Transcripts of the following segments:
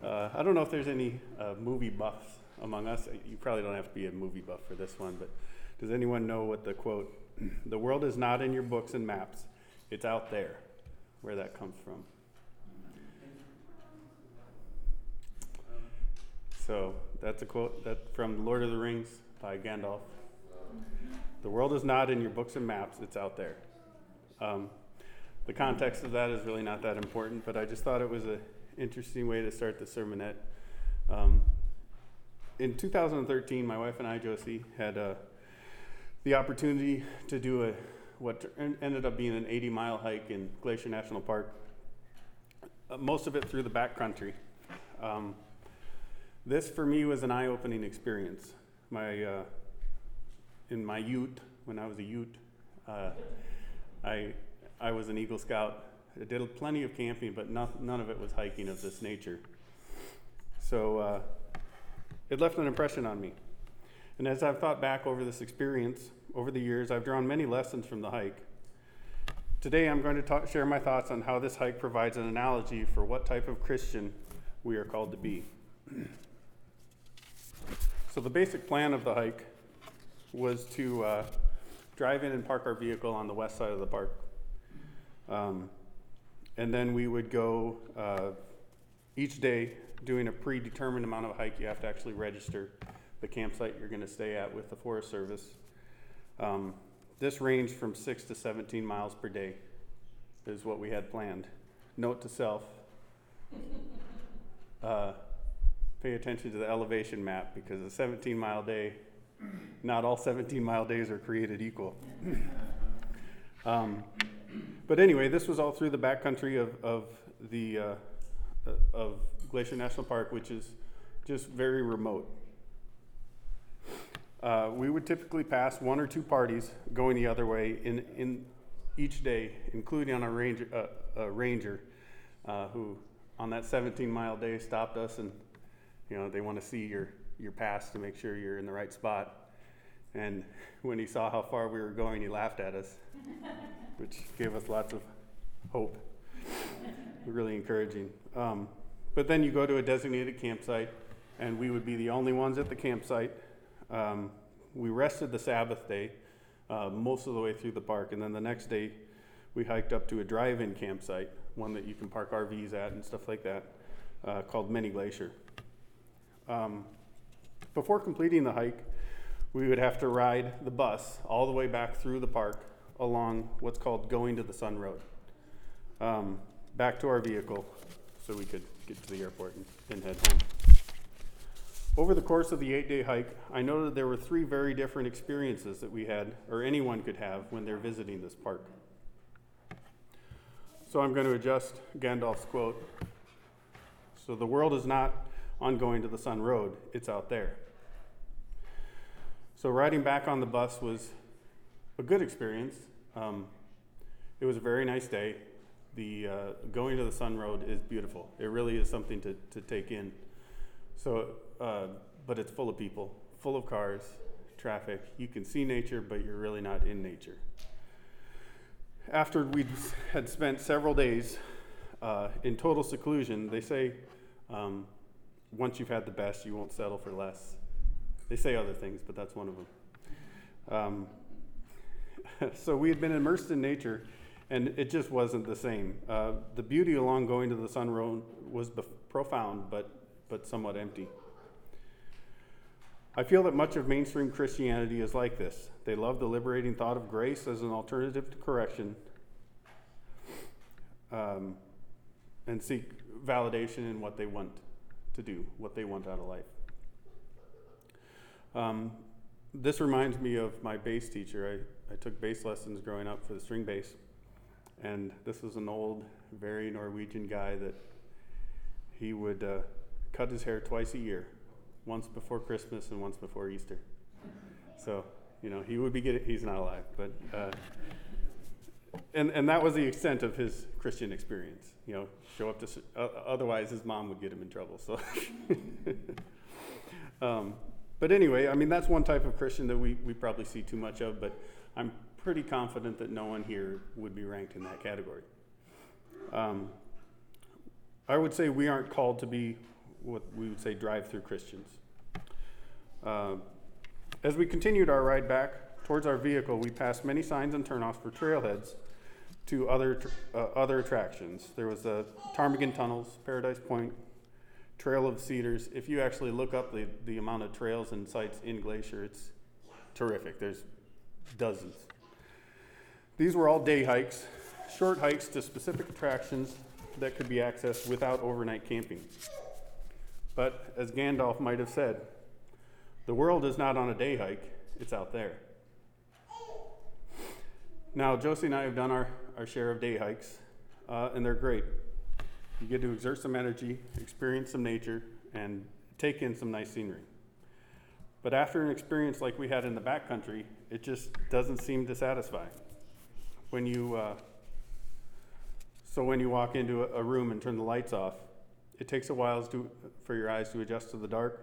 I don't know if there's any movie buffs among us. You probably don't have to be a movie buff for this one, but does anyone know what the quote, "The world is not in your books and maps, it's out there," where that comes from? So that's a quote from Lord of the Rings by Gandalf. The world is not in your books and maps, it's out there. The context of that is really not that important, but I just thought it was an interesting way to start the sermonette. In 2013, my wife and I, Josie, had the opportunity to do what ended up being an 80-mile hike in Glacier National Park, most of it through the backcountry. This, for me, was an eye-opening experience. In my ute, when I was a ute, I was an Eagle Scout. I did plenty of camping, but none of it was hiking of this nature. So it left an impression on me. And as I've thought back over this experience, over the years, I've drawn many lessons from the hike. Today, I'm going to share my thoughts on how this hike provides an analogy for what type of Christian we are called to be. So the basic plan of the hike was to drive in and park our vehicle on the west side of the park. And then we would go each day doing a predetermined amount of hike. You have to actually register the campsite you're going to stay at with the Forest Service. This ranged from 6 to 17 miles per day is what we had planned. Note to self, pay attention to the elevation map, because a 17-mile day, not all 17-mile days are created equal. But anyway, this was all through the backcountry of Glacier National Park, which is just very remote. We would typically pass one or two parties going the other way in each day, including on a ranger who on that 17-mile day stopped us, and they want to see your pass to make sure you're in the right spot. And when he saw how far we were going, he laughed at us, which gave us lots of hope. Really encouraging. But then you go to a designated campsite, and we would be the only ones at the campsite. We rested the Sabbath day most of the way through the park, and then the next day we hiked up to a drive-in campsite, one that you can park RVs at and stuff like that, called Many Glacier. Before completing the hike, we would have to ride the bus all the way back through the park along what's called Going to the Sun Road, back to our vehicle so we could get to the airport and head home. Over the course of the 8-day hike, I noted there were 3 very different experiences that we had, or anyone could have, when they're visiting this park. So I'm going to adjust Gandalf's quote. So the world is not on Going to the Sun Road, it's out there. So riding back on the bus was a good experience. It was a very nice day. The Going to the Sun Road is beautiful. It really is something to take in. So, but it's full of people, full of cars, traffic. You can see nature, but you're really not in nature. After we had spent several days in total seclusion, they say once you've had the best, you won't settle for less. They say other things, but that's one of them. So we had been immersed in nature, and it just wasn't the same. The beauty along Going to the Sun Road was profound, but somewhat empty. I feel that much of mainstream Christianity is like this. They love the liberating thought of grace as an alternative to correction, and seek validation in what they want to do, what they want out of life. This reminds me of my bass teacher. I took bass lessons growing up for the string bass, and this was an old, very Norwegian guy that he would cut his hair twice a year, once before Christmas and once before Easter. So, he would be he's not alive, but, and that was the extent of his Christian experience, show up to, otherwise his mom would get him in trouble, so. But anyway, that's one type of Christian that we probably see too much of, but I'm pretty confident that no one here would be ranked in that category. I would say we aren't called to be what we would say drive-through Christians. As we continued our ride back towards our vehicle, we passed many signs and turnoffs for trailheads to other attractions. There was the Ptarmigan Tunnels, Paradise Point, Trail of Cedars. If you actually look up the amount of trails and sites in Glacier, it's terrific. There's dozens. These were all day hikes, short hikes to specific attractions that could be accessed without overnight camping. But as Gandalf might have said, the world is not on a day hike, it's out there. Now, Josie and I have done our share of day hikes, and they're great. You get to exert some energy, experience some nature, and take in some nice scenery. But after an experience like we had in the backcountry, it just doesn't seem to satisfy. When you walk into a room and turn the lights off, it takes a while for your eyes to adjust to the dark.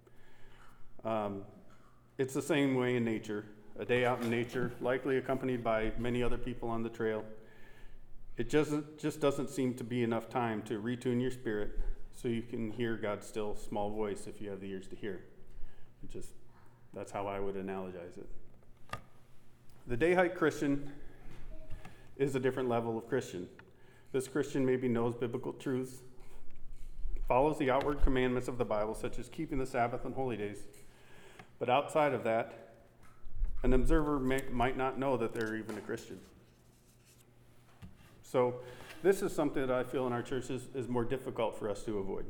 It's the same way in nature. A day out in nature, likely accompanied by many other people on the trail, it just doesn't seem to be enough time to retune your spirit so you can hear God's still small voice if you have the ears to hear. That's how I would analogize it. The day hike Christian is a different level of Christian. This Christian maybe knows biblical truths, follows the outward commandments of the Bible, such as keeping the Sabbath and holy days, but outside of that, an observer might not know that they're even a Christian. So this is something that I feel in our church is more difficult for us to avoid.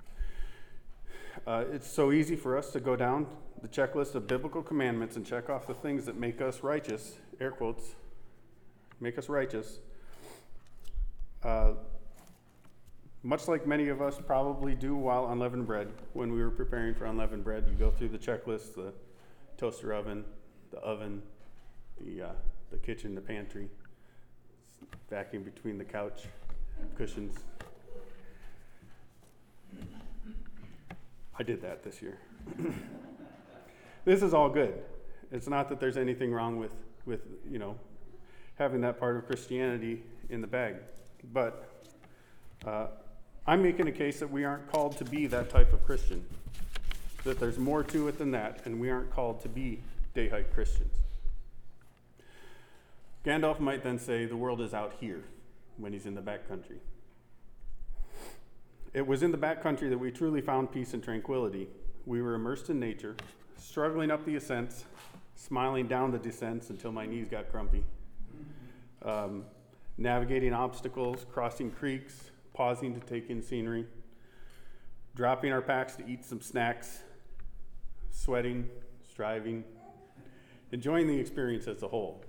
It's so easy for us to go down the checklist of biblical commandments and check off the things that make us righteous, air quotes, make us righteous. Much like many of us probably do while unleavened bread. When we were preparing for unleavened bread, you go through the checklist, the toaster oven, the kitchen, the pantry, vacuum between the couch cushions. I did that this year. This is all good. It's not that there's anything wrong with having that part of Christianity in the bag, but I'm making a case that we aren't called to be that type of Christian, that there's more to it than that, and we aren't called to be day hike Christians. Gandalf might then say the world is out here when he's in the backcountry. It was in the backcountry that we truly found peace and tranquility. We were immersed in nature, struggling up the ascents, smiling down the descents until my knees got grumpy, navigating obstacles, crossing creeks, pausing to take in scenery, dropping our packs to eat some snacks, sweating, striving, enjoying the experience as a whole.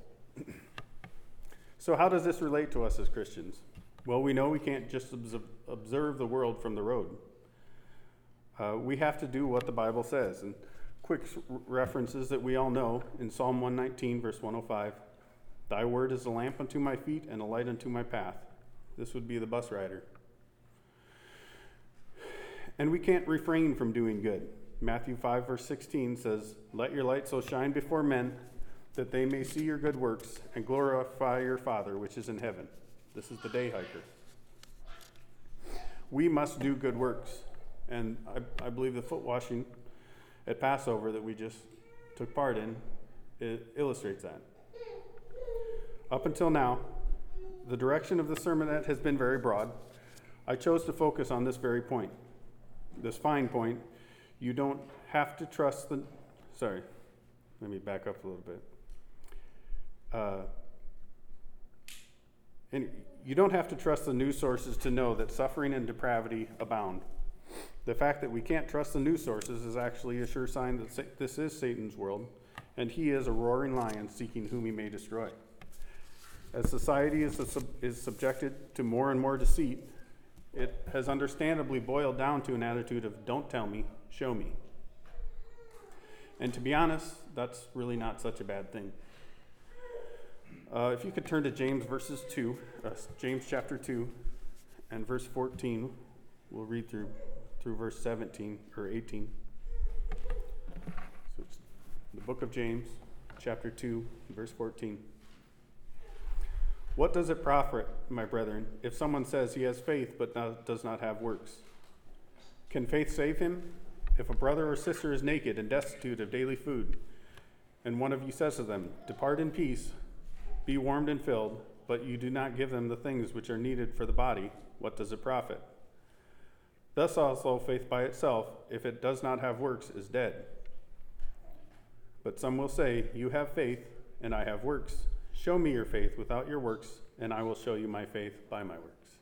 So how does this relate to us as Christians? Well, we know we can't just observe the world from the road. We have to do what the Bible says. And quick references that we all know in Psalm 119, verse 105, "Thy word is a lamp unto my feet and a light unto my path." This would be the bus rider. And we can't refrain from doing good. Matthew 5, verse 16 says, "Let your light so shine before men that they may see your good works and glorify your Father which is in heaven." This is the day hiker. We must do good works. And I believe the foot washing at Passover that we just took part in, it illustrates that. Up until now, the direction of the sermonette has been very broad. I chose to focus on this very point, this fine point. You don't have to trust the... Sorry, let me back up a little bit. And you don't have to trust the news sources to know that suffering and depravity abound. The fact that we can't trust the news sources is actually a sure sign that this is Satan's world, and he is a roaring lion seeking whom he may destroy. As society is subjected to more and more deceit, it has understandably boiled down to an attitude of don't tell me, show me. And to be honest, that's really not such a bad thing. If you could turn to James James chapter 2 and verse 14, we'll read through verse 17 or 18. So it's the book of James, chapter 2, verse 14. "What does it profit, my brethren, if someone says he has faith but does not have works? Can faith save him? If a brother or sister is naked and destitute of daily food, and one of you says to them, "Depart in peace, be warmed and filled," but you do not give them the things which are needed for the body, what does it profit? Thus also faith by itself, if it does not have works, is dead. But some will say, "You have faith, and I have works. Show me your faith without your works, and I will show you my faith by my works."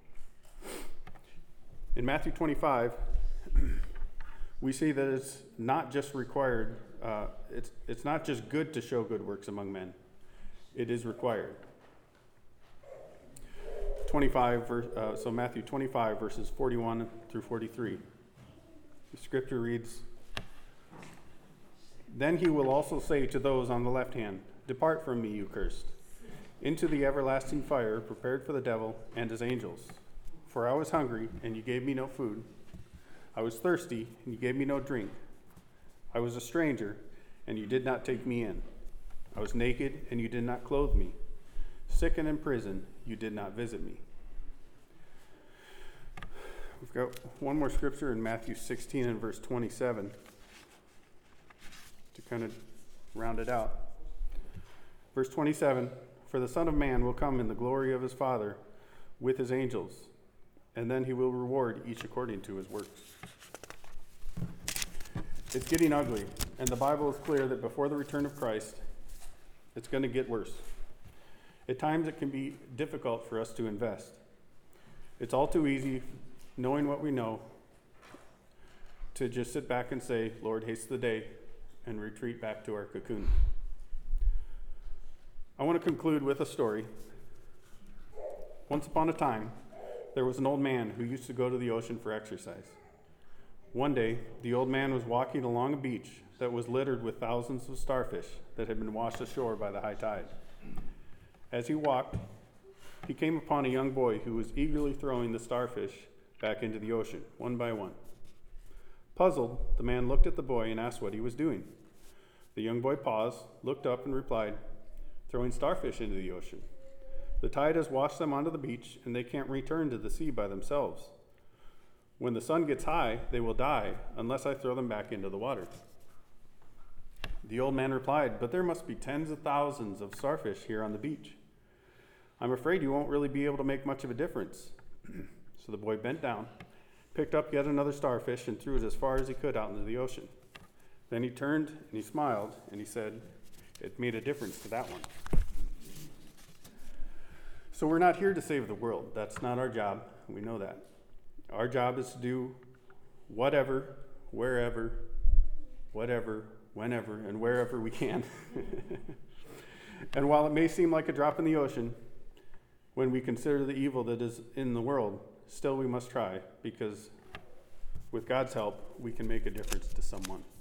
In Matthew 25, we see that it's not just required, it's not just good to show good works among men. It is required. So Matthew 25, verses 41 through 43. The scripture reads, "Then he will also say to those on the left hand, 'Depart from me, you cursed, into the everlasting fire prepared for the devil and his angels. For I was hungry, and you gave me no food. I was thirsty, and you gave me no drink. I was a stranger, and you did not take me in. I was naked, and you did not clothe me. Sick and in prison, you did not visit me.'" We've got one more scripture in Matthew 16 and verse 27 to kind of round it out. Verse 27, "For the Son of Man will come in the glory of his Father with his angels, and then he will reward each according to his works." It's getting ugly, and the Bible is clear that before the return of Christ, it's going to get worse. At times it can be difficult for us to invest. It's all too easy, knowing what we know, to just sit back and say, "Lord, haste the day," and retreat back to our cocoon. I want to conclude with a story. Once upon a time, there was an old man who used to go to the ocean for exercise. One day, the old man was walking along a beach that was littered with thousands of starfish that had been washed ashore by the high tide. As he walked, he came upon a young boy who was eagerly throwing the starfish back into the ocean, one by one. Puzzled, the man looked at the boy and asked what he was doing. The young boy paused, looked up, and replied, "Throwing starfish into the ocean. The tide has washed them onto the beach, and they can't return to the sea by themselves. When the sun gets high, they will die unless I throw them back into the water." The old man replied, "But there must be tens of thousands of starfish here on the beach. I'm afraid you won't really be able to make much of a difference." So the boy bent down, picked up yet another starfish, and threw it as far as he could out into the ocean. Then he turned and he smiled and he said, "It made a difference to that one." So we're not here to save the world. That's not our job. We know that. Our job is to do whatever, wherever, whatever, whenever, and wherever we can. And while it may seem like a drop in the ocean, when we consider the evil that is in the world, still we must try, because with God's help, we can make a difference to someone.